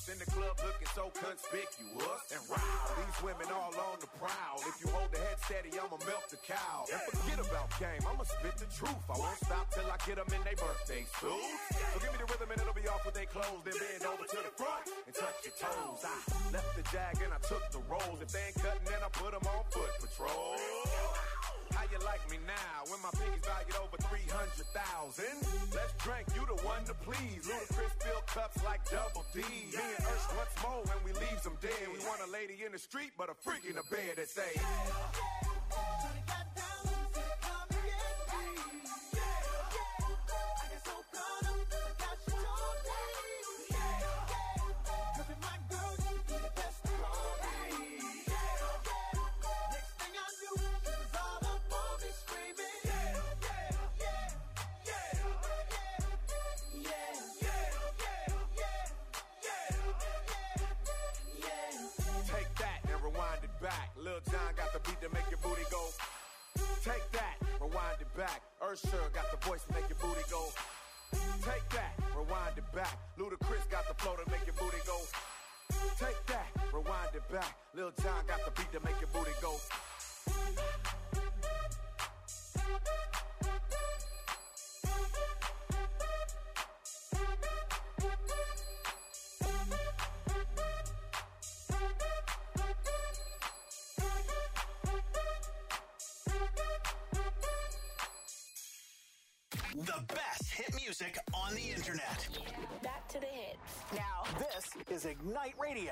In the club looking so conspicuous. And wow, these women all on the prowl. If you hold the head steady, I'ma melt the cow. And forget about game, I'ma spit the truth. I won't stop till I get them in their birthday suits. So give me the rhythm and it'll be off with their clothes. Then bend over to the front and touch your toes. I left the jag and I took the rolls. If they ain't cutting, then I put them on foot patrol. How you like me now when my pinky's valued over 300,000? Let's drink, you the one to please. Ludacris fill cups like Double D. Me and Ursh once more when we leaves them dead. We want a lady in the street, but a freak in the bed that say, back. Lil Jon got the beat to make your booty go. Take that, rewind it back. Usher got the voice to make your booty go. Take that, rewind it back. Ludacris got the flow to make your booty go. Take that, rewind it back. Lil Jon got the beat to make your booty go. The best hit music on the internet. Back to the hits. Now, this is Ignite Radio.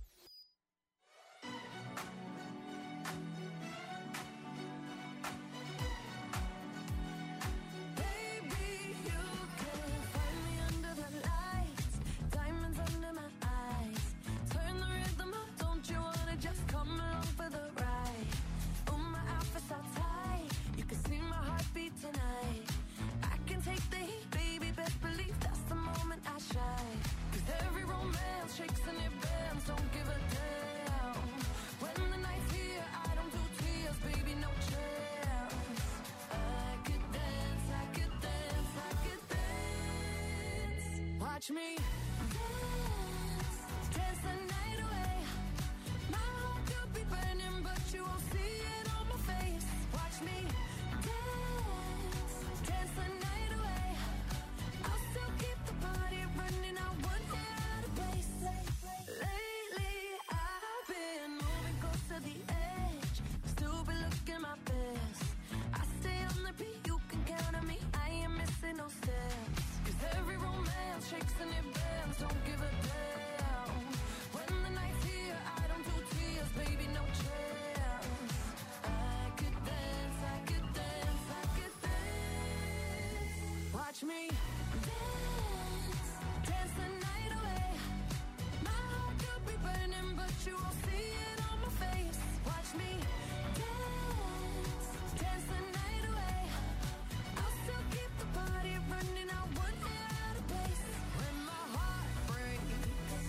Tonight, I can take the heat, baby. Best believe that's the moment I shine. 'Cause every romance shakes and it bends. Don't give a damn. When the night's here, I don't do tears, baby. No chance. I could dance, I could dance, I could dance. Watch me dance, dance the night away. My heart could be burning, but you won't see it on my face. Watch me dance, dance the night away. I'll still keep the party running. I won't get out of place. Lately I've been moving close to the edge. Still be looking my best. I stay on the beat, you can count on me. I ain't missing no steps. 'Cause every romance shakes and it bends. Don't give a damn. When the night's here, I don't do tears, baby. No chance. I could dance, I could dance, I could dance. Watch me dance, dance the night away. My heart could be burning, but you won't see it on my face. Watch me dance, dance the night away. I'll still keep the party running. I won't get out of place. When my heart breaks,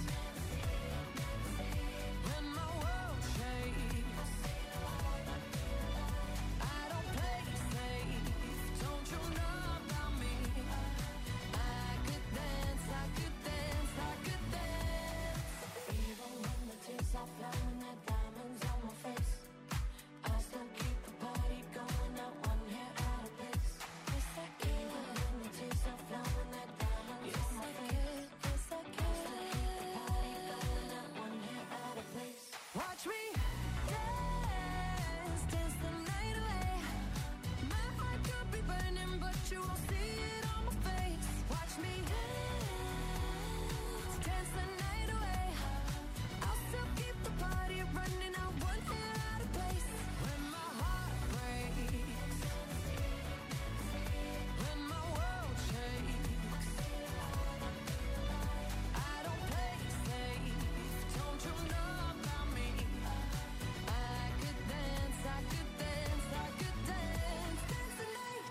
when my world shakes, I don't play safe. Don't you know about me? I could dance, I could dance, I could dance. Even when the tears are flowing, the diamonds on my face, I still keep the party going. Not one hair out of place. Even when the tears are flowing, the diamonds on my face, yes I can. I still keep the party going. Not one hair out of place. Watch me dance, dance the night away. My heart could be burning, but you won't see it on my face. Watch me dance, dance the night away. I'll still keep the party running. I won't get out of place. When my heart breaks, when my world shakes, I don't play safe. Don't you know about me? I could dance, I could dance, I could dance, dance the night.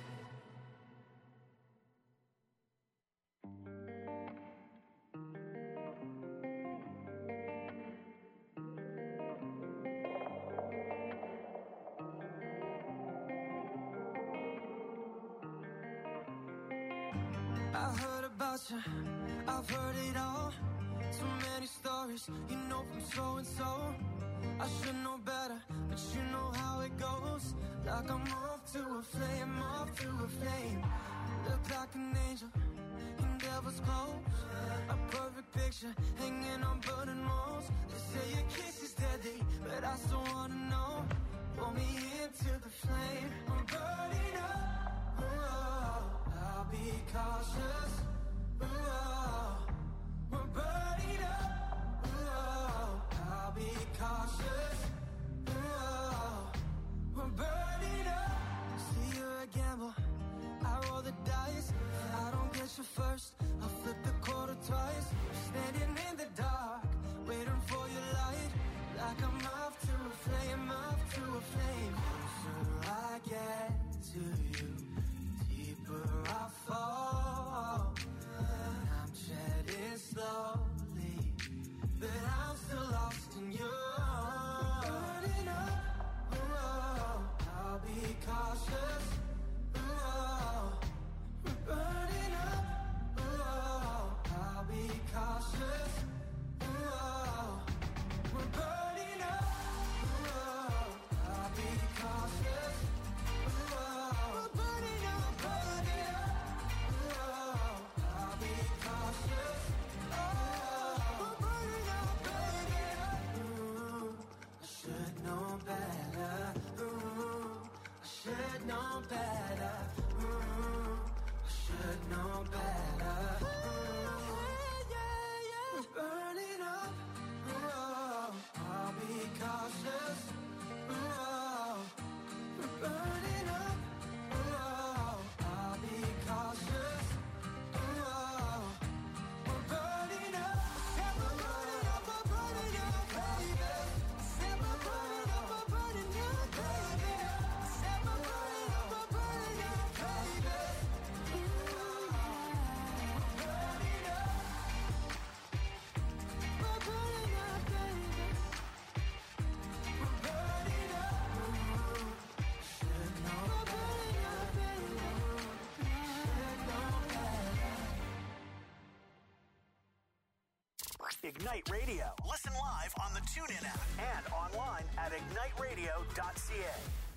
I heard about you, I've heard it all. So many stories, you know from so and so. I should know better, but you know how it goes. Like I'm off to a flame, off to a flame. Look like an angel in devil's clothes. A perfect picture hanging on burning walls. They say your kiss is deadly, but I still wanna know. Pull me into the flame. I'm burning up. Oh, I'll be cautious. Oh, we're burning up. Oh, I'll be cautious. Oh, we're burning up. See, you're a gamble. I roll the dice. If I don't get you first, I'll flip the quarter twice. Standing in the dark, waiting for your light. Like I'm off to a flame, off to a flame. Closer I get to you, deeper I fall. And I'm shedding slowly, but I'm still lost in you. Burning up, oh, I'll be cautious. Oh, we're burning up, oh, I'll be cautious. Oh, we're burning up, oh, I'll be cautious. Oh, we're burning up, oh, I'll be cautious. Oh, we're burning up. Ooh, I should know better. Ooh, I should know better. Ooh, I should know better. We're burning up. Oh, I'll be cautious. Oh, we're burning up. Oh, I'll be cautious. Oh, we're burning up. Yeah, we're burning up. We're burning up, baby. Say we're burning up. We're burning up, baby. Say we're burning up. We're burning up, baby. We're burning up. We're burning up, baby. We're burning up. Should know. We're burning up, baby. Should know better. Ignite Radio. Listen live on the TuneIn app. And online at igniteradio.ca.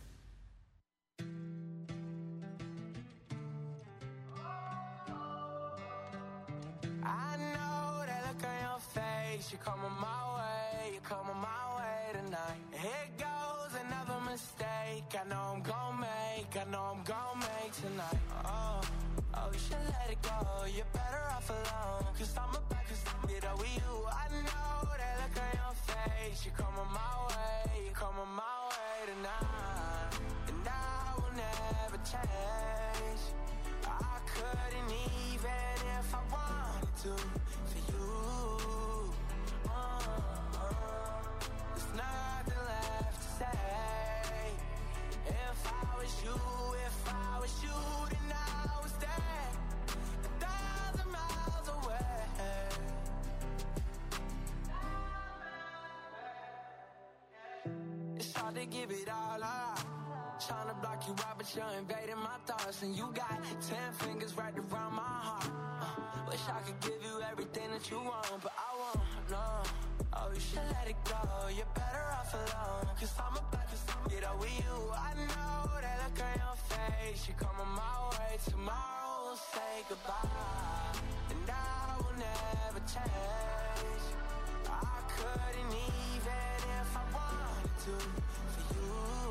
I know that look on your face. You're coming my way. You're coming my way tonight. Here goes another mistake. I know I'm gon' make. I know I'm gon' make tonight. Oh, you should let it go. You're better off alone. Cause I'm about to get over you. I know that look on your face. You're coming my way. You're coming my way tonight. And I will never change. I couldn't even if I wanted to for you. There's nothing left to say. If I was you, then I was there 1,000 miles away. It's hard to give it all up. Trying to block you out, but you're invading my thoughts. And you got 10 fingers right around my heart. Wish I could give you everything that you want, but I won't, no. Oh, you should let it go. You're better off alone. Cause I'm about to get over you. I know that look on your face. You're coming my way. Tomorrow we'll say goodbye. And I will never change. I couldn't even if I wanted to for you.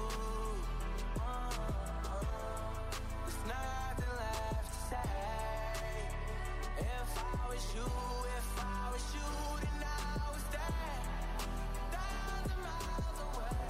There's nothing left to say. If I was you, then I was there 1,000 miles away.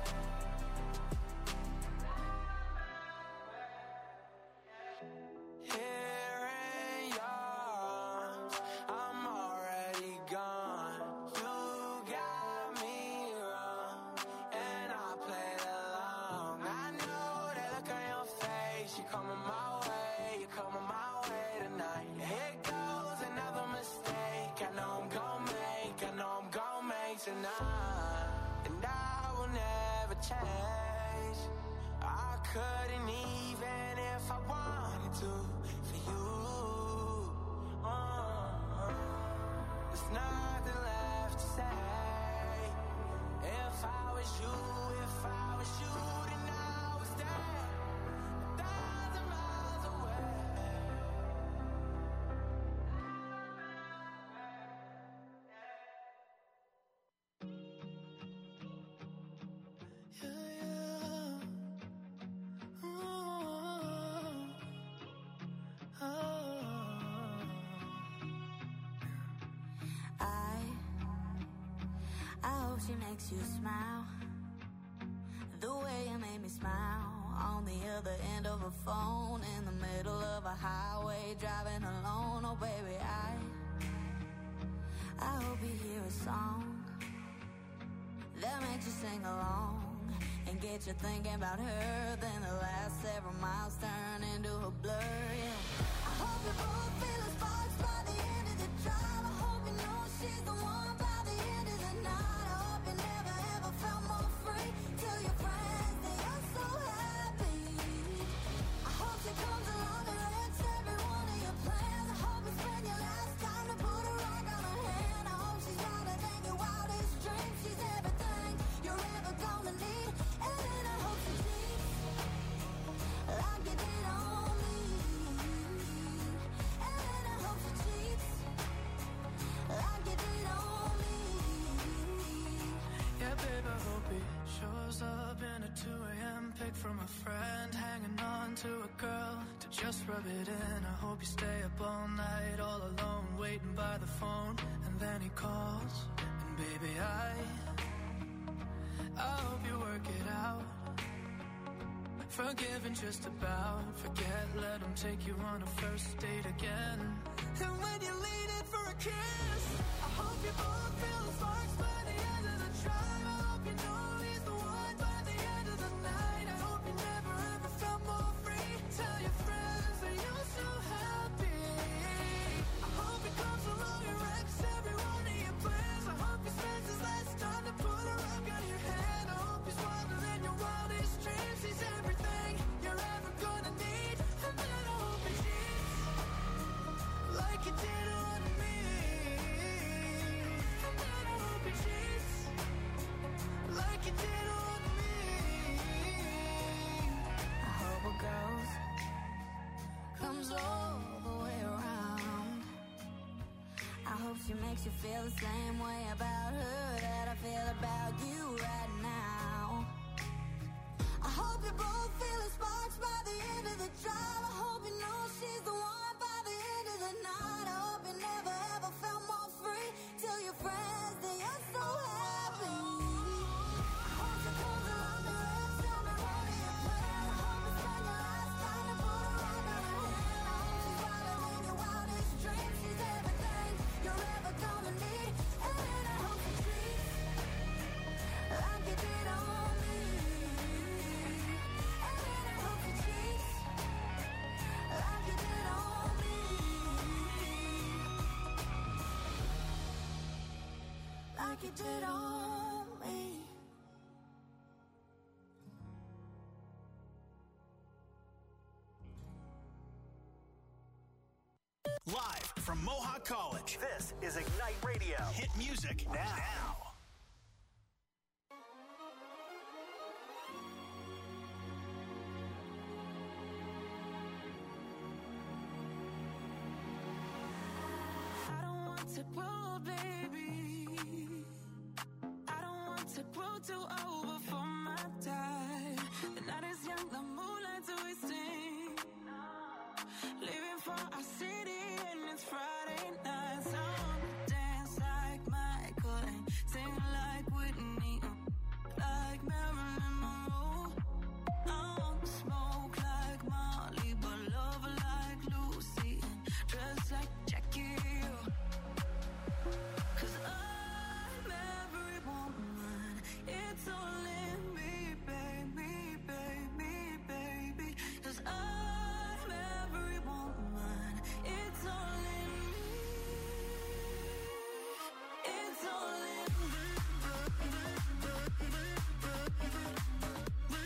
Here in your arms, I'm already gone. You got me wrong, and I played along. I know that look on your face. You're coming my way. You're coming my way tonight. Here goes another mistake. I know I'm gon' make. I know I'm gon' make tonight. And I will never change. I couldn't even if I wanted to for you. there's nothing left to say. If I was you, then I would stay 1,000 miles away. I hope she makes you smile the way you made me smile on the other end of a phone in the middle of a highway driving alone. Oh baby, I hope you hear a song that makes you sing along and get you thinking about her. Then the last several miles turn into a blur. Yeah. I hope you both feel the sparks by the end of the drive. I hope you know she's the one by the end of the night. I hope you never ever felt more free. Tell your friends that you're so happy. I hope she comes along and wrecks every one of your plans. I hope you spend your last time to put a rock on her hand. I hope she's louder than your wildest dreams. She's everything you're ever gonna need. And then I hope she cheats like you did on me. And then I hope she cheats like you did on me. Yeah, babe, I hope he shows up in a 2 a.m. pic from a friend, hanging on to a girl to just rub it in. I hope you stay up all night, all alone, waiting by the phone, and then he calls. And baby, I hope you work it out. Forgiven just about, forget, let him take you on a first date again. And when you lean in for a kiss, I hope you both feel the sparks by the end of the drive. I hope you know he's the one by the end of the night. I hope you never ever felt more free. Tell your friends that you're so happy. I hope he comes along and wrecks every one of your plans. I hope he spends his last time to put a rock on your hand. I hope he's wilder than your wildest dreams. He's everything you're ever gonna need. And then I hope he cheats like you did on me. And then I hope he cheats like you did on me. I hope it goes, comes all the way around. I hope she makes you feel the same way about her that I feel about you right now. I hope you both feel the sparks by the end of the drive. I hope you know she's the one by the end of the night. I hope you never ever felt more free. Tell your friends that you're so happy. I hope she comes along and wrecks every one of your plans. I hope you spend your last time to put a rock on her hand. I hope she's wilder than your wildest dreams. She's everything you're ever gonna need. And then I hope she treats like you did on me. And then I hope she treats like you did on me. Like you did on me. Live from Mohawk College, this is Ignite Radio. Hit music now. I don't want to grow, baby. I don't want to grow too old before my time. The night is young, the moonlight's wasting. Living for our city and it's Friday night. So I wanna dance like Michael and sing like Whitney, like Marilyn Monroe. I wanna smoke like Molly, but love like Lucy and dress like Jackie. 'Cause I'm every woman, it's all in me, baby, baby, baby. 'Cause I'm every woman, it's all in me, it's all in me.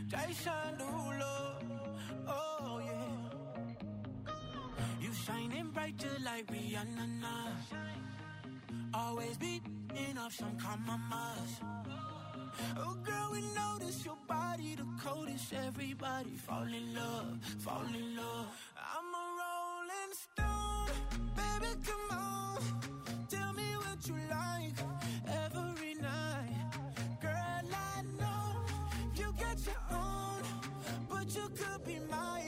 Jason Derulo, oh yeah. You shining bright just like Rihanna. Always beating off some compromise. Oh girl, we notice your body the coldest. Everybody fall in love, fall in love. I'm a rolling stone, baby, come on. Tell me what you like every night. Girl, I know you got your own, but you could be mine.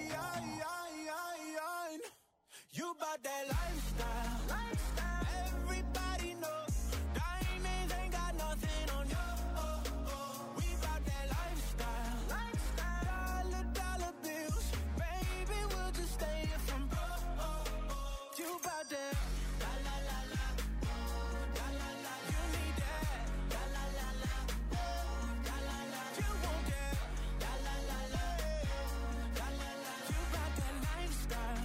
You bout that lifestyle. Everybody knows diamonds ain't got nothing on you. We bout that lifestyle. Dollar bills, baby, we'll just stay here from broke. You bout that la la la la, la la la. You need that la la la la, la la la. You want that la la la la, la la la. You bout that lifestyle.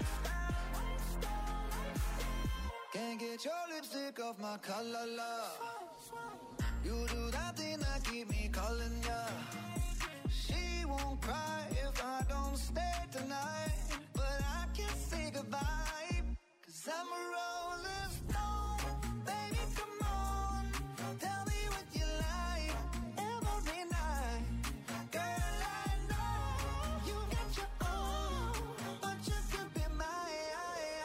Can't get your lipstick off my collar, love. You do that thing that keep me calling ya. She won't cry if I don't stay tonight, but I can't say goodbye, 'cause I'm a rolling stone. Baby, come on, tell me what you like every night. Girl, I know you got your own, but you could be mine.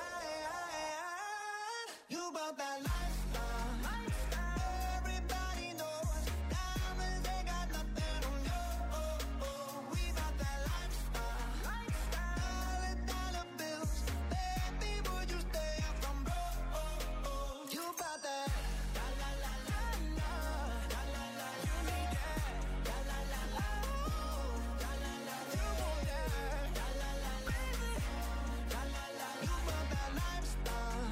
You about that lifestyle. Everybody knows diamonds ain't got nothing on you. We about that lifestyle. Dollar bills, baby, would you stay up from broke? You about that la la la la la, la la la. You need that la la la la, la la la. You want that la la la, baby, la la la. You about that lifestyle.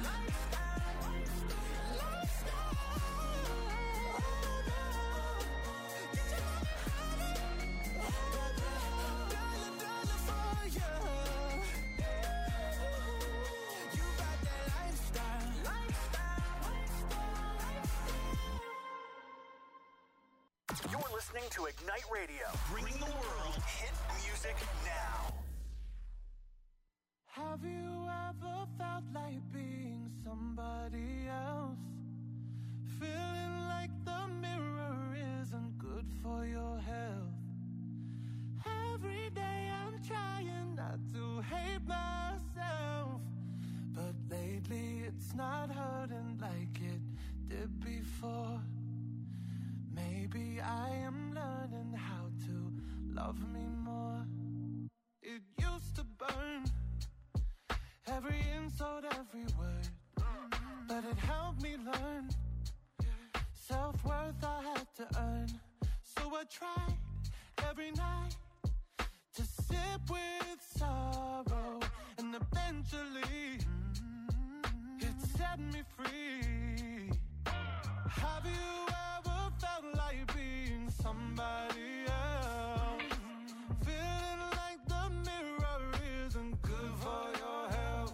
You're listening to Ignite Radio, bringing the world hit music now. Have you ever felt like being somebody else? Feeling like the mirror isn't good for your health. Every day I'm trying not to hate myself, but lately it's not hurting like it did before. Maybe I am learning how to love me more. It used to burn, every insult, every word, but it helped me learn self-worth I had to earn. So I tried every night to sip with sorrow, and eventually it set me free. Have you ever felt like being somebody else? Feeling like the mirror isn't good for your health.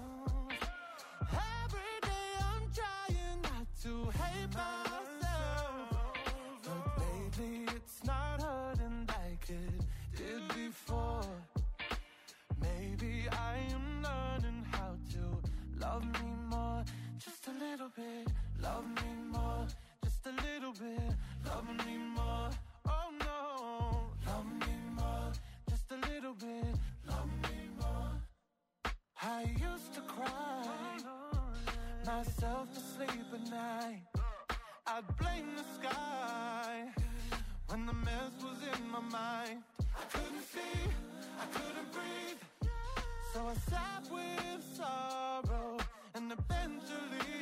Every day I'm trying not to hate myself, but lately it's not hurting like it did before. Maybe I am learning how to love me more, just a little bit. Love me more, just a little bit. Love me more, oh no. Love me more, just a little bit. Love me more. I used to cry myself to sleep at night. I'd blame the sky when the mess was in my mind. I couldn't see, I couldn't breathe, so I sat with sorrow, and eventually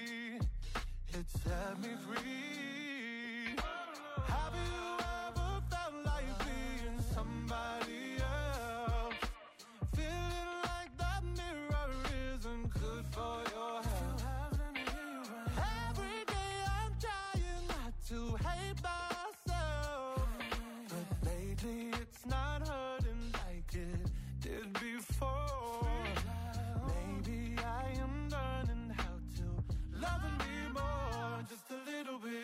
it set me free. Have you ever felt like being somebody else? Feeling like that mirror isn't good for your health. Every day I'm trying not to hate myself, but lately it's not hurting like it did before. Maybe I am learning how to love me more, just a little bit.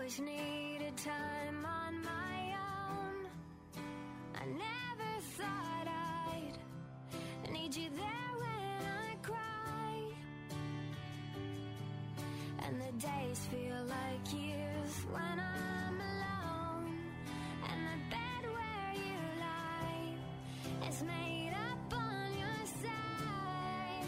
always needed time on my own. I never thought I'd need you there when I cry. And the days feel like years when I'm alone. And the bed where you lie is made up on your side.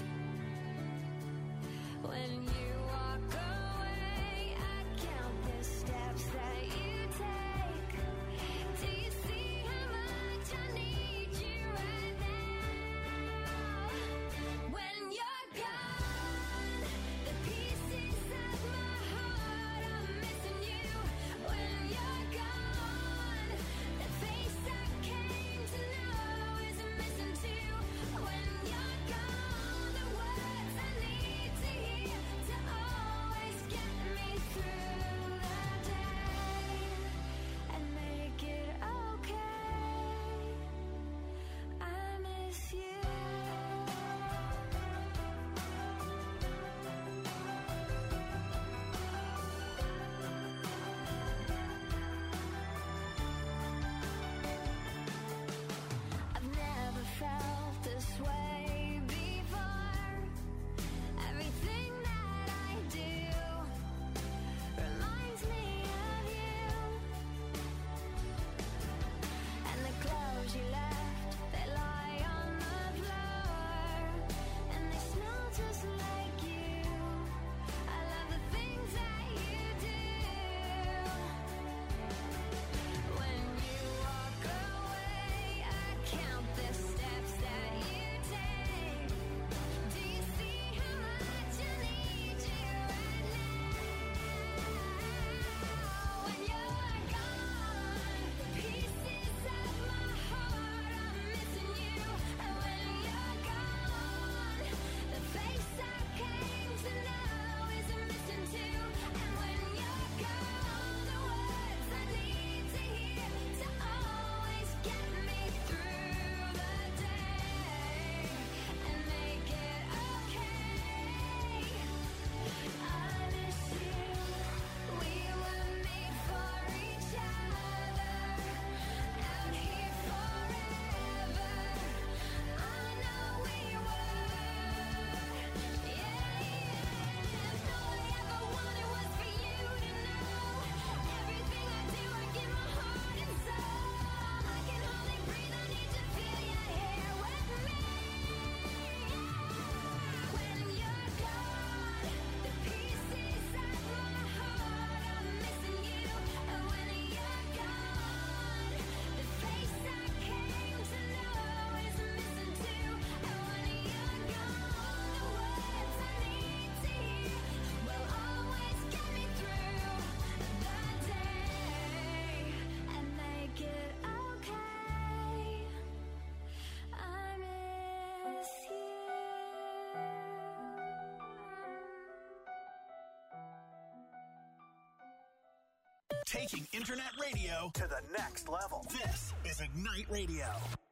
When you walk away, I count the steps that you take. Do you see how much I need you right now? When you're gone, the pieces of my heart are missing you. When you're gone, the face I came to know is missing too. When you're gone, the words I need to hear to always get me through the day and make it okay. I miss you. I've never felt this way before. Everything that I do reminds me of you. And the clothes you left, they lie on the floor. And they smell just like you. I love the things that you do. When you walk away, I count the steps that you take. Do you see how much I need you right now? When you're gone, the pieces of my heart are missing you. And when you're gone, the face I came to know is missing too. And when you're gone, the words I need to hear to always get me through the day and make it okay. I miss you. We were made for each other, out here forever. I know we were. Yeah. All I ever wanted was for you to know. Everything I do, I give my heart and soul. I can hardly breathe, I need to feel your hair with me. When you're gone, the pieces of my heart are missing you. And when you're gone, the face I came to know is missing too. And when you're gone, the words I need to hear will always get me through the day and make it okay. I miss you. Taking internet radio to the next level. This is Ignite Radio.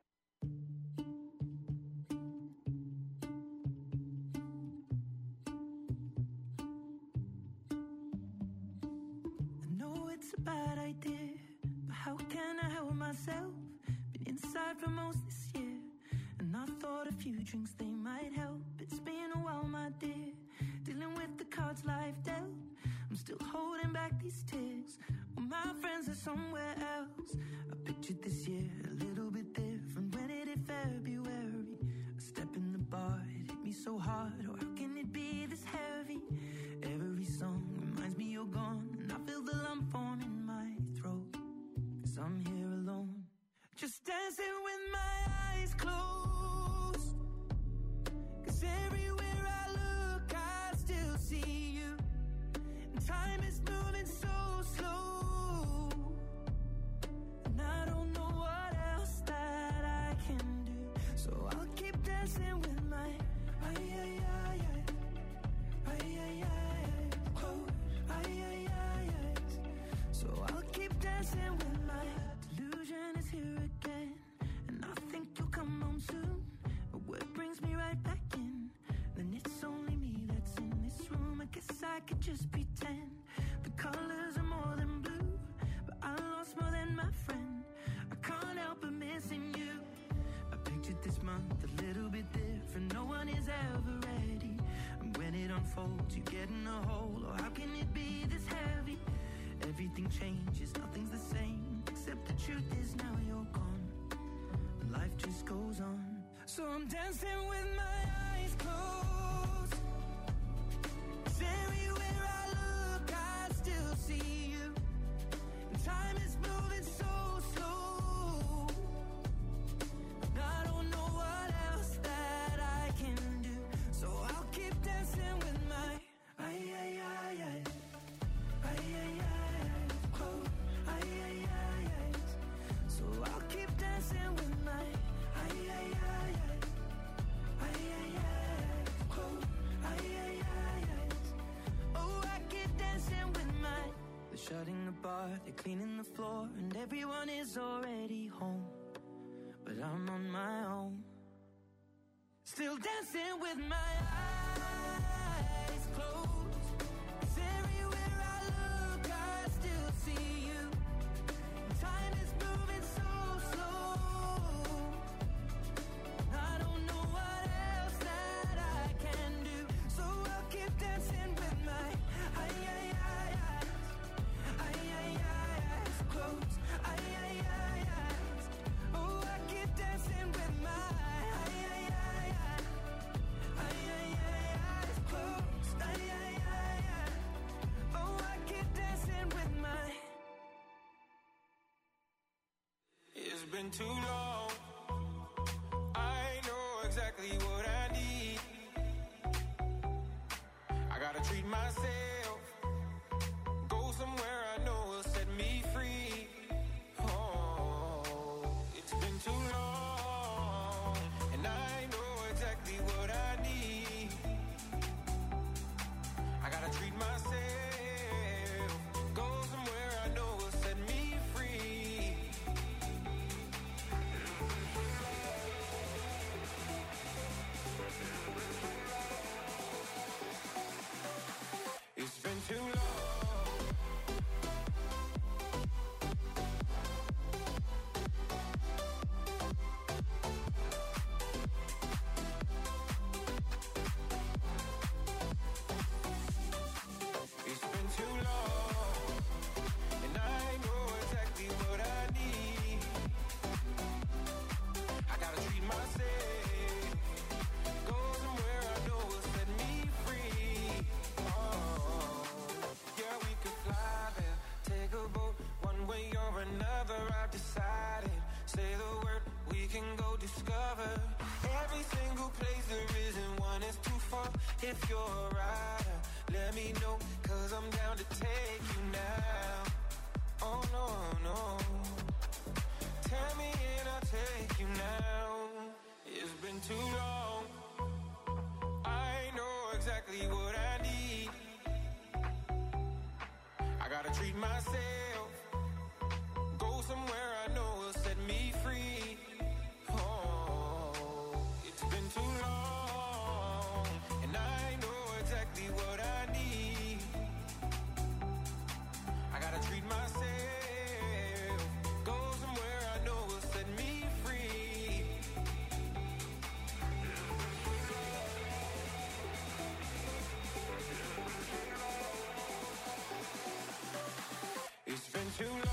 I know it's a bad idea, but how can I help myself? Been inside for most this year, and I thought a few drinks they might help. It's been a while, my dear, dealing with the cards life dealt. I'm still holding back these tears. Well, my friends are somewhere else. I pictured this year a little bit different. When it hit February, a step in the bar, it hit me so hard. Oh, how can it be this heavy? Every song reminds me you're gone, and I feel the lump form in my throat. 'Cause I'm here alone, just dancing with my eyes closed. 'Cause everywhere I look, I still see you. And time is moving so slow, and I don't know what else that I can do. So I'll keep dancing with my so I'll keep dancing with my delusion is here again, and I think you'll come home soon. But what brings me right back in? Then it's only me that's in this room. I guess I could just pretend the colors are more than blue. make this month a little bit different. No one is ever ready. And when it unfolds, you get in a hole. Oh, how can it be this heavy? Everything changes, nothing's the same. Except the truth is now you're gone. And life just goes on. So I'm dancing with my eyes closed. 'Cause everywhere I look, I still see you. And time is moving so slow. I don't know what else that I can do. So I'll keep dancing with my eyes closed. So I'll keep dancing with my eyes closed. Oh, I keep dancing with my. They're shutting the bar, they're cleaning the floor, and everyone is already home. But I'm on my own, still dancing with my eyes closed. 'Cause everywhere I look, I still see you. Time is moving so slow. I don't know what else that I can do. So I'll keep dancing with my eyes closed. Oh, I keep dancing with my eyes closed. Oh, I keep dancing with my. It's been too long. I know exactly what I need. I gotta treat myself. Go somewhere I know will set me free. Oh, it's been too long. And I know exactly what I need. I gotta treat myself. Go somewhere I know will set me free. It's been too long. It's been too long, and I know exactly what I need. I gotta treat myself. Go somewhere I know will set me free. Oh, yeah, we could fly there, take a boat, one way or another. I've decided. Say the word, we can go discover every single place. There isn't one that's too far. If you're a rider, let me know, 'cause I'm down to take you now. Oh no, no. Tell me and I'll take you now. It's been too long. I know exactly what I need. I gotta treat myself. Go somewhere I know will set me free. Oh, it's been too long, and I know exactly what I need. I gotta treat myself. Go somewhere I know will set me free. It's been too long.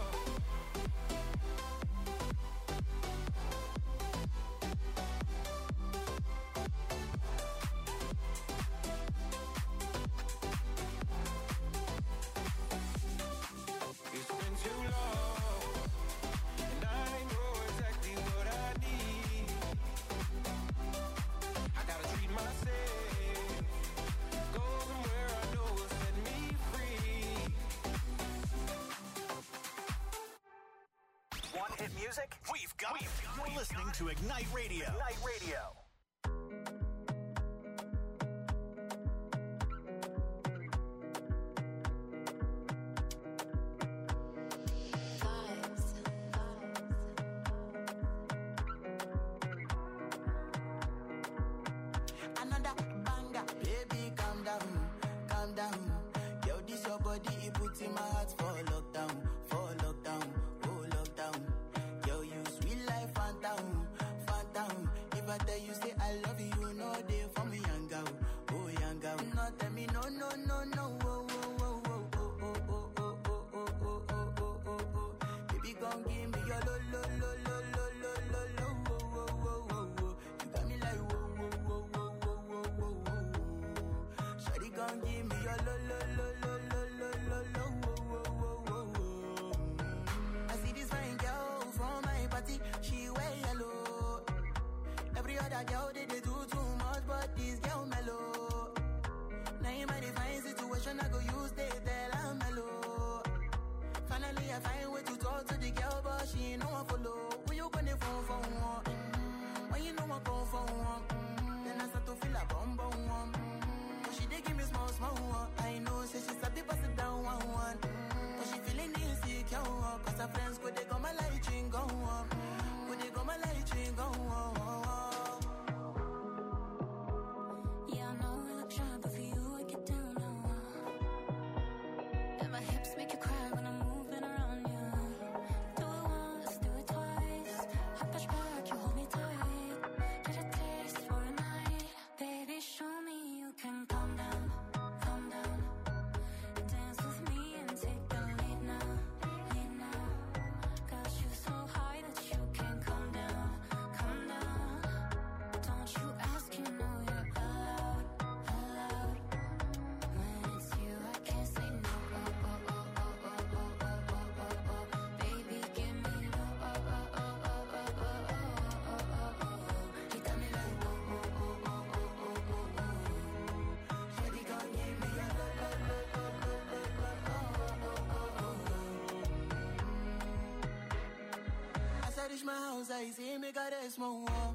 It's been too long, and I know exactly what I need. I gotta treat myself. Go somewhere I know will set me free. Want hit music? We've got it. You're listening to Ignite Radio. Ignite Radio. Another banger, baby, calm down, calm down. Yo, this your body, it puts in my heart for lockdown, oh lockdown. Yo, you sweet life, phantom, phantom. your lo lo lo lo lo lo lo lo wo wo wo wo wo. I see this fine girl from my party, she wear yellow. Every other girl they do too much, but this girl mellow. Now in my divine situation, I go use they tell I'm mellow. Finally I find way to talk to the girl, but she ain't no one follow. When you gonna phone for one? When you know I go for one? Then I start to feel a bum bum one. But she dey give me small small one. I know say she start to pass it down one one. But she feeling insecure, cause her friends go they go my light ring go on. Go they go my light ring go on. Yeah, I know I look shy, but for you I get down low. And my hips make you cry when I'm moving around you. Do it once, do it twice. I push back, you hold me tight. Get a taste for a night. Baby, show me you can calm down, calm down. Dance with me and take the lead now, lead now. Got you so high that you can't come down, come down. Don't you ask, you know you're allowed, allowed. When it's you, I can't say no. Oh, oh, oh, oh, oh, oh, oh, oh, oh, oh. Baby, give me the oh, oh, oh, oh, oh, oh, oh, oh, oh, oh. You got me like oh, oh, oh, oh, oh, oh, oh, oh. Shawty gon' give me a lo, lo, lo, lo, lo, lo, lo, oh, oh, oh, oh. As I reach my house, I see me got a small wall.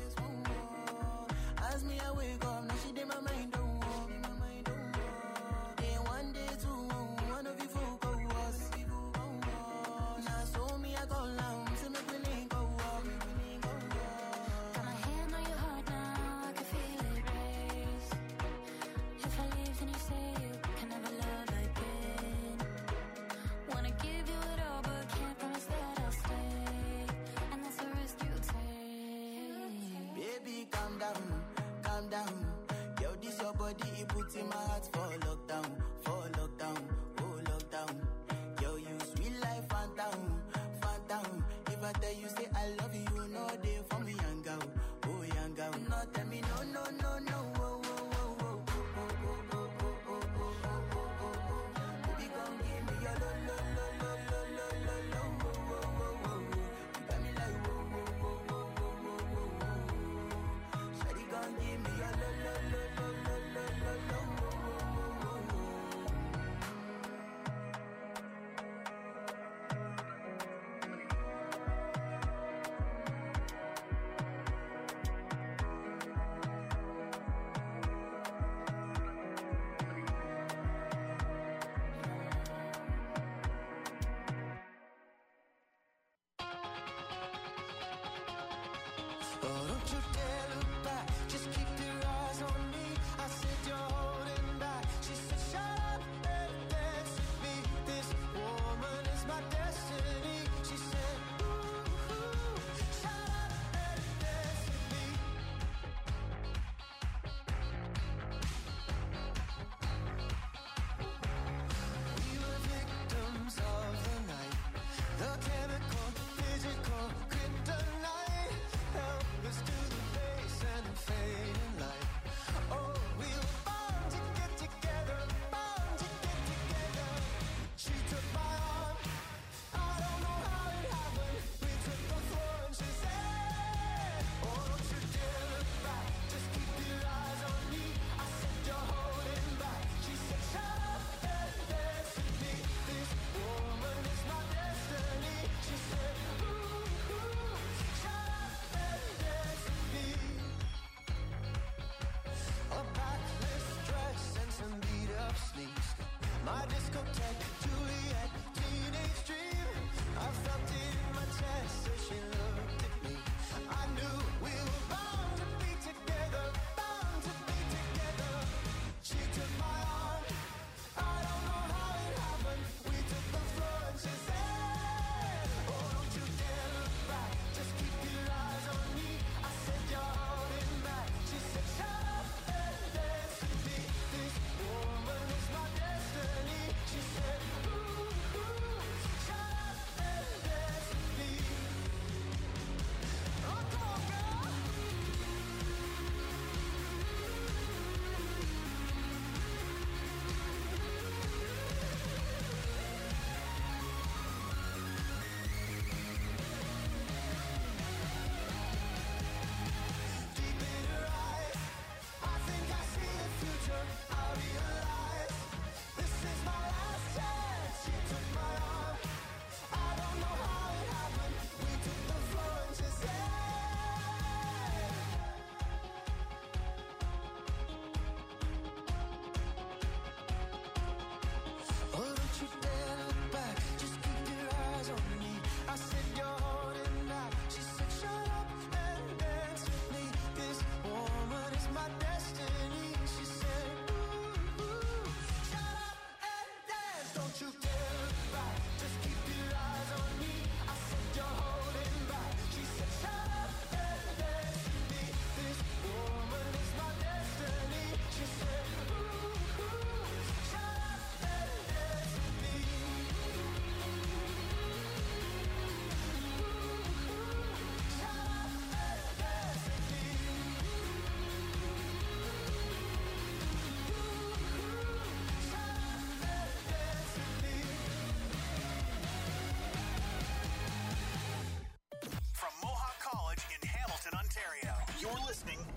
As me I wake up, now she did my mind don't walk. Day one, day two, one of you folk go us. Now so me I go down, so make we link go up. Got my hand on your heart now, I can feel it race. If I leave, then you say you can never love again. Wanna give you it all, but can't promise that I'll stay. And that's a risk you take. Baby, calm down, calm down. Yo, this your body, it puts in my heart for lockdown, oh lockdown. Yo, you sweet life, phantom, phantom. If I tell you say I love you, you know they for me young girl, oh young girl. No, tell me no, no, no, no, oh, oh, oh, oh, oh, oh, oh, oh, oh, oh, oh, oh, oh, oh. Baby, come give me your lo, lo, lo, lo, lo, lo, lo, lo, oh, oh, oh, oh. You got me like oh, oh, oh, oh, oh, oh, oh, oh. Shawty gon' give me your lo, lo, lo, lo, lo, lo, lo, lo, oh, oh, oh, oh, oh.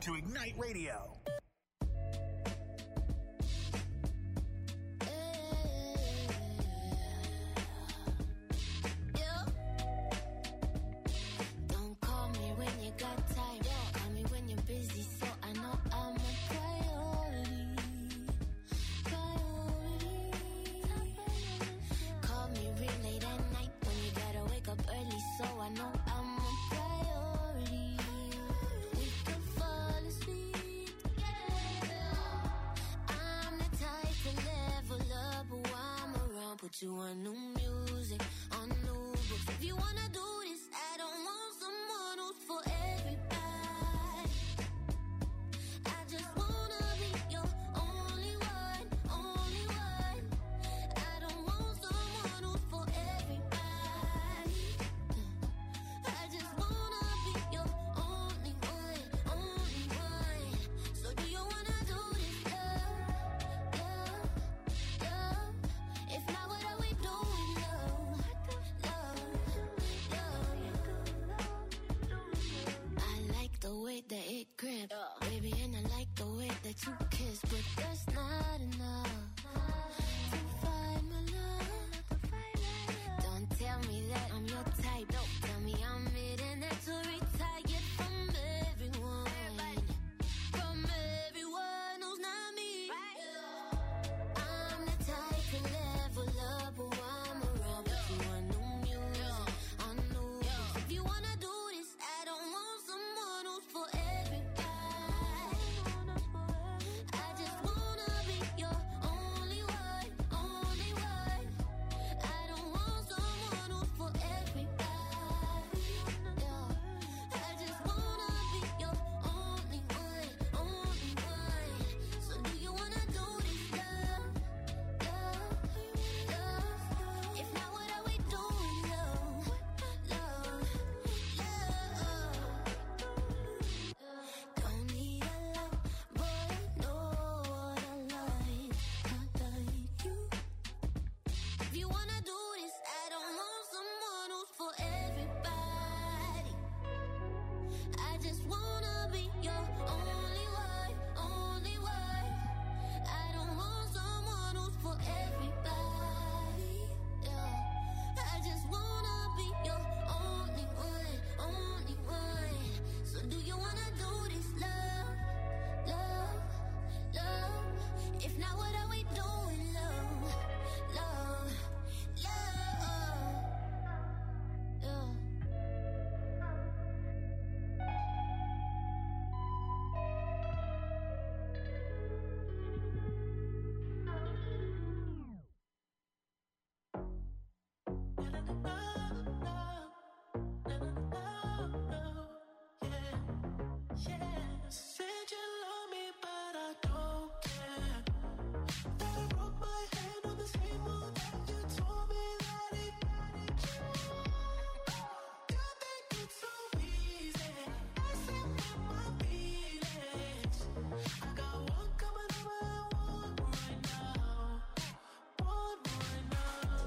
to Ignite Radio. Don't call me when you got time. Call me when you're busy, so I know I'm a priority. Call me real late at night when you gotta wake up early, so I know I'm a priority. We could fall asleep together. I'm the type to level up, but while I'm around, put you on new music, on new books. If you wanna do this, I don't want someone who's for everybody. I just wanna be your only one, only one. I don't want someone who's for everybody. I just wanna be your only one, only one. So do you wanna do this, love, love, love? If not, what are we doing, love, love, love? I like the way that it grip, baby, and I like the way that you kiss, but that's not enough to find my love. Don't tell me that I'm your type. Tell me I'm it and that's a retired from everyone. From everyone who's not me. I'm the type to level up, but while I'm around, put you on new music, on new books. If you wanna do this, I don't want someone who's for everybody. I just wanna be your only one, only one. I don't want someone who's for everybody. I just wanna be your only one, only one. So do you wanna do this, love, love, love? If not, what are we doing, love, love, love? Don't need a lot, but I know what I like. I like you. If you wanna do this, I don't want someone who's for everybody. I just wanna be your only one, only one. I don't want someone who's for everybody. I just wanna be your only one, only one. So do you wanna do this, love, love, love? If not, what are we doing, love, love, love, love? Said you love me, but I don't care. That I broke my hand on the same wall that you told me that it. You think it's so easy? I said with my feelings. I got one coming over and one right now. One right now.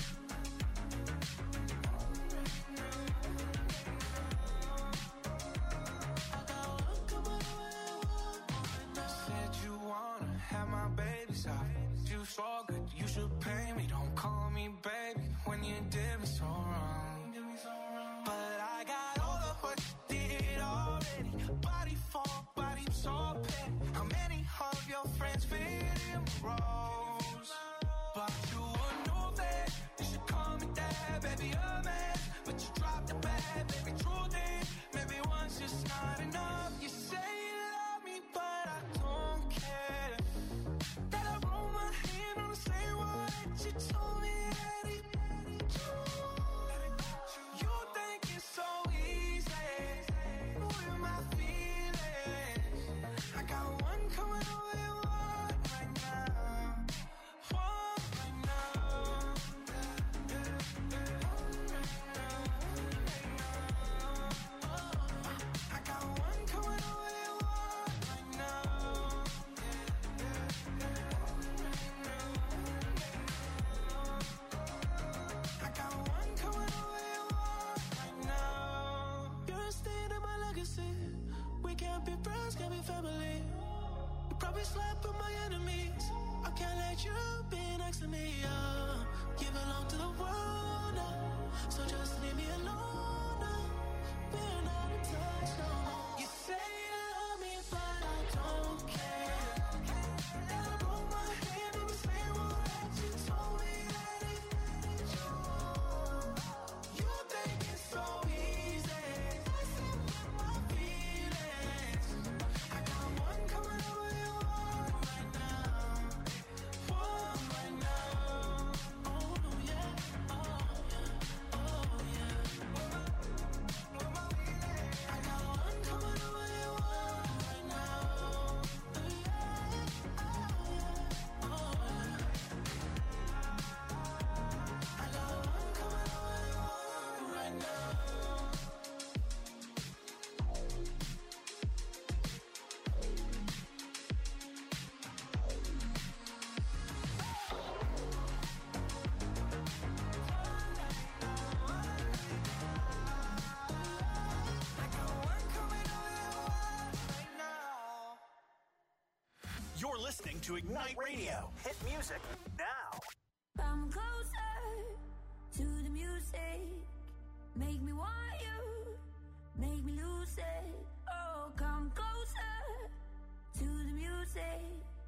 I got one coming over and one right now. Said you wanna have my baby side. You so good, you should pay me. Don't call me baby when you did me so wrong. But I got all of what you did already. Body for body, so petty. How many of your friends fit in my roles? But you a new thing. You should call me dad, baby, a man. But you dropped the bag, baby, true thing. Maybe once just not enough. You say you love me, but I don't care. That I roll my hand on the same wall that you told me that it. You think it's so easy with my feelings. I got one coming over and one right now. One right now. every slap of my enemies. I can't let you be next to me. You belong to the world now, so just leave me alone now. We're not in touch no more. You say you love me, but I don't care. And I broke my hand on the same word that you told me that it you. You think it's so easy, messing with my feelings. I got one coming over you, one right now, one right now. Oh yeah, oh yeah, oh yeah. I got one coming over you, one right now. Yeah, oh yeah, oh yeah. I got one coming over you, one right now. You're listening to Ignite Radio. Hit music now. Come closer to the music. Make me want you. Make me lose it. Oh, come closer to the music.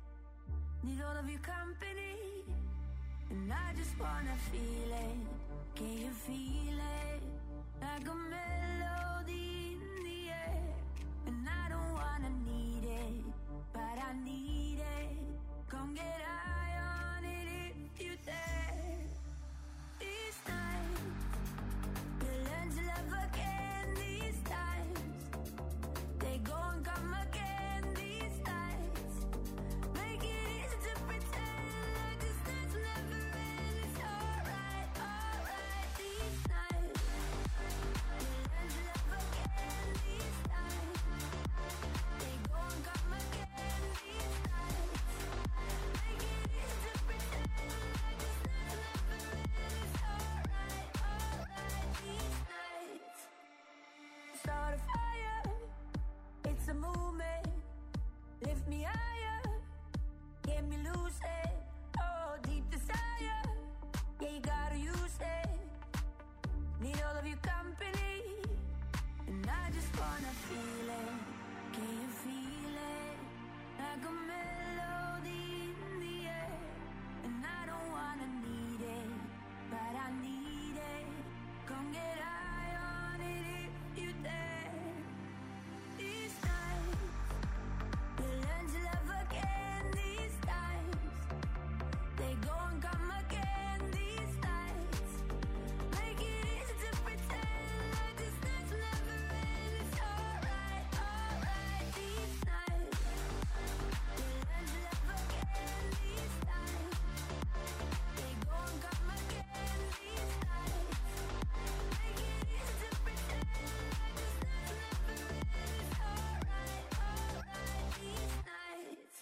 Need all of your company. And I just wanna feel it. Can you feel it? Like a melody in the air. And I don't wanna need it, but I need it. Come get high on it if you dare. These nights, you'll learn to love again. These times, they go and come again. These nights, make it easy to pretend like this night's never end. It's alright, alright. These nights, you'll learn to love again. These times, they go and come again. These nights, make it easy to pretend like this night's never end. It's alright, alright. These nights, start a fire. It's a movement. Lift me higher. Get me lucid. Oh, deep desire. Yeah, you gotta use it. Need all of your company. And I just wanna feel it. Can you feel it? Like a melody in the air. And I don't wanna need it, but I need it. Come get high on it if you dare. These nights, you'll learn to love again. These times, they go and come again. These nights, make it easy to pretend like this night's never end. It's alright, alright. These nights, you'll learn to love again. These times, they go and come again. These nights, make it easy to pretend like this night's never end. It's alright, alright. These nights.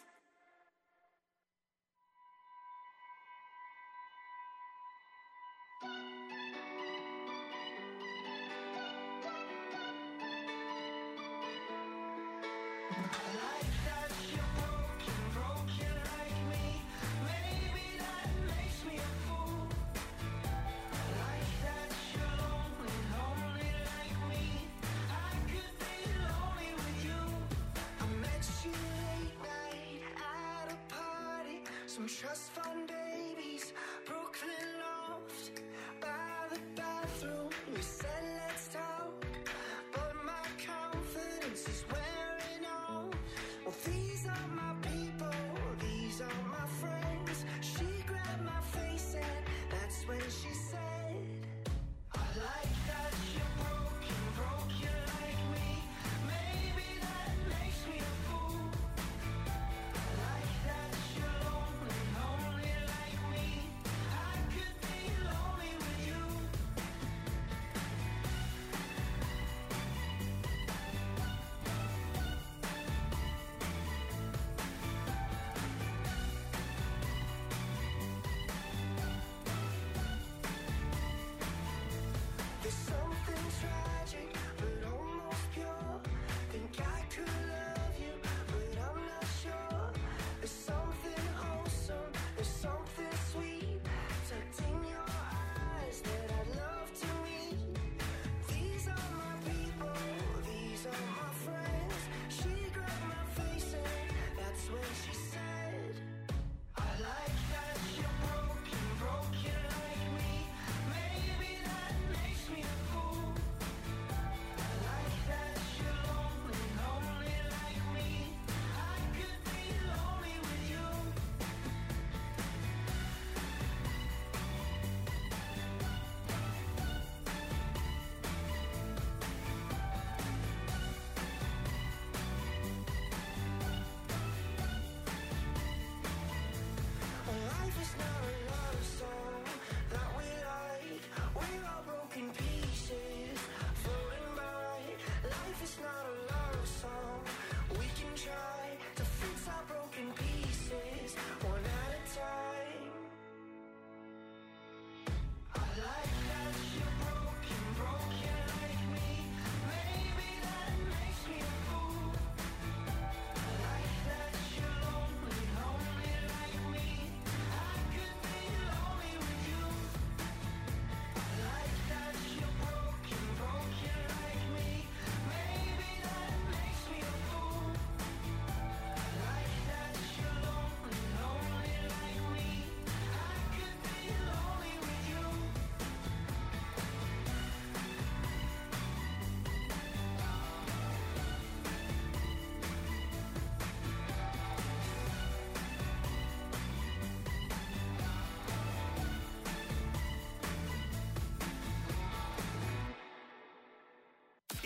Like that you're broken, broken like me. Maybe that makes me a fool. Like that you're lonely, lonely like me. I could be lonely with you. I met you late night at a party. Some trust fund babies, Brooklyn loft. By the bathroom, you said let's talk. But my confidence is wearing off. Well, these are my people, these are my friends. She grabbed my face and that's when she said, I like that you're broken, broken like me. Maybe that makes me a fool. I like that you're lonely, lonely like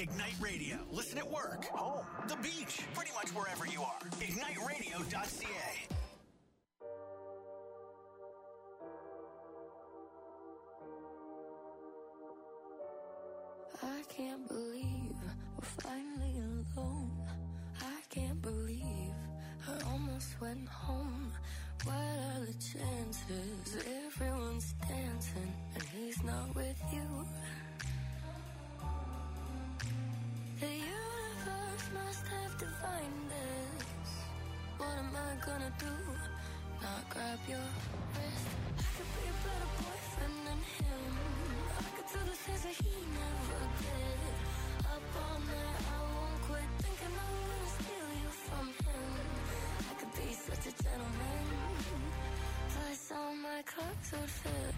Ignite Radio. Listen at work, home, the beach, pretty much wherever you are. IgniteRadio.ca. I can't believe we're finally alone. I can't believe I almost went home. What are the chances? Everyone's dancing and he's not with you. The universe must have divined this. What am I gonna do? Not grab your wrist. I could be a better boyfriend than him. I could do the things that he never did. Up all night, I won't quit thinking I'm gonna steal you from him. I could be such a gentleman. Plus all my clothes would fit.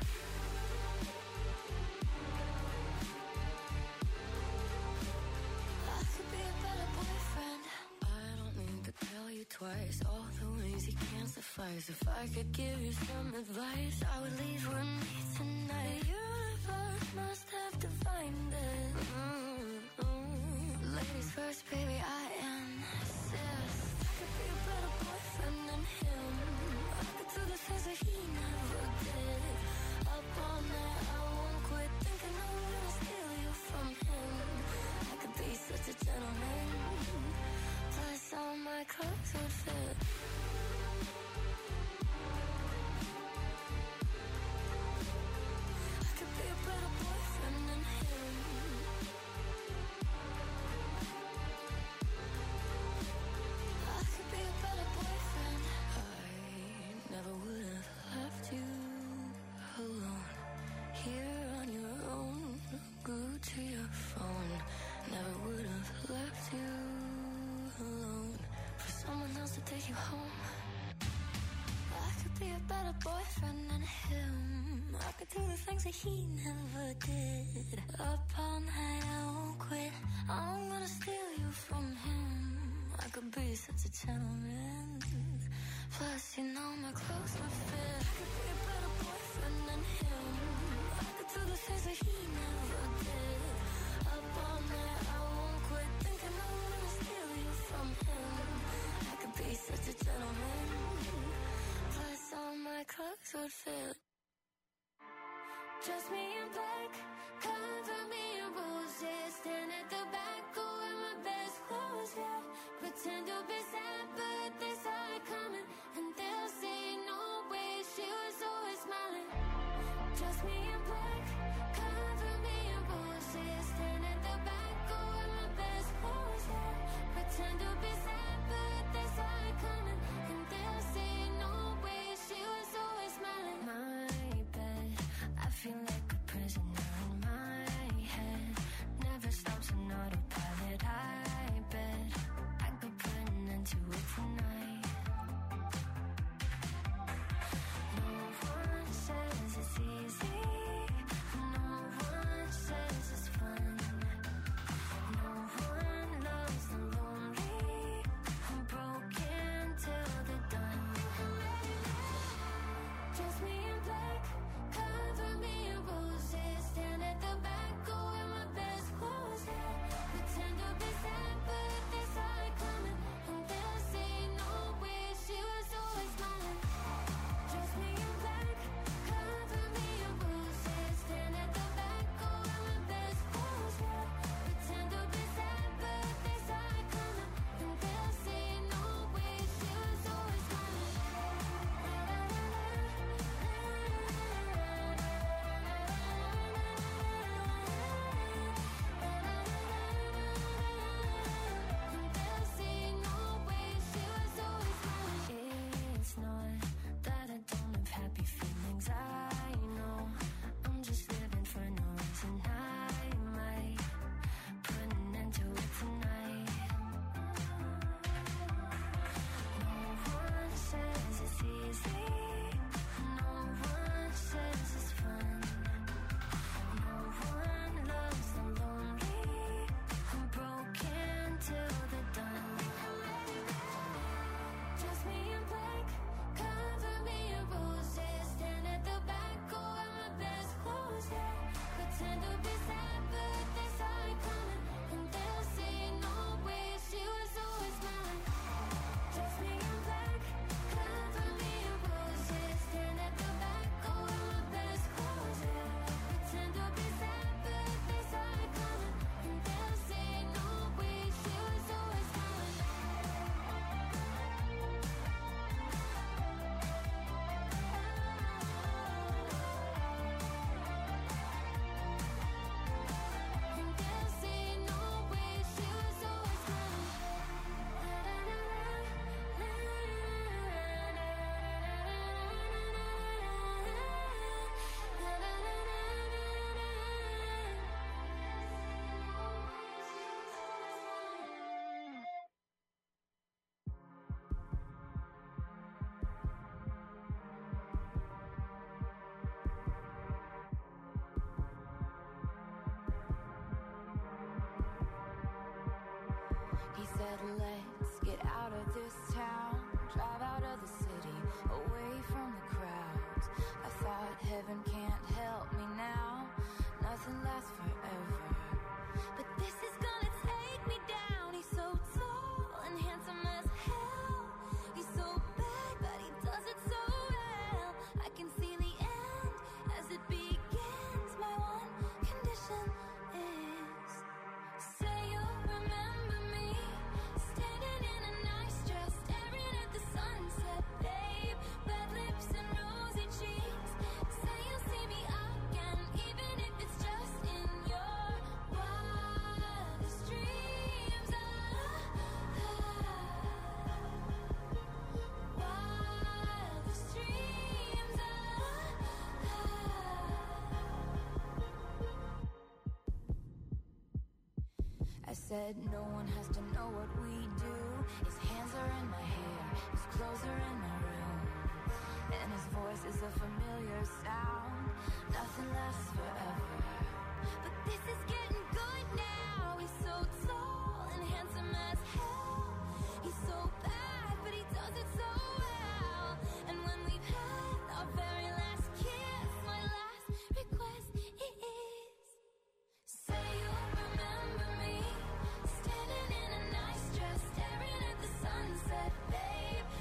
I could be a better boyfriend. I don't need to tell you twice all the ways he can't suffice. If I could give you some advice, I would leave with me tonight. The universe must have divined it. Ladies first, baby, I insist. I could be a better boyfriend than him. I could do the things that he never did. Up all night, I won't quit thinking I'm gonna steal you from him. I could be such a gentleman. Plus all my clothes would fit. I could be a better boyfriend than him. I could be a better boyfriend. I never would have left you alone. Here on your own, glued to your phone. Never would have left you alone for someone else to take you home. I could be a better boyfriend than him. I could do the things that he never did. Up all night, I won't quit. I'm gonna steal you from him. I could be such a gentleman. Plus, you know my clothes would fit. I could be a better boyfriend than him. I could do the things that he never did. Up all night, I won't quit thinking I'm gonna steal you from him. I could be such a gentleman. Plus, all my clothes would fit. Dress me in black, cover me in roses. Stand at the back, go wear my best clothes, yeah. Pretend to be sad, but they saw it coming. And they'll say, no way, she was always smiling. Dress me in black, cover me in roses. Stand at the back, go wear my best clothes, yeah. Pretend to be sad, but they saw it coming. And they'll say, no way, she was always smiling. My bed, I feel like a prisoner in my head. Never stops on autopilot. I bet I could put an end to it He said, let's get out of this town, drive out of the city, away from the crowds. I thought heaven can't help me now, nothing lasts forever. But this is gonna take me down. He's so tall and handsome as hell. He's so bad, but he does it so well. I can see the end as it begins. My one condition is, say you'll remember me, standing in a nice dress, staring at the sunset, babe. Red lips and rosy cheeks. Say you'll see me again, even if it's just in your wildest dreams. Wildest dreams. I said no one has to know what we do. His hands are in my hair, his clothes are in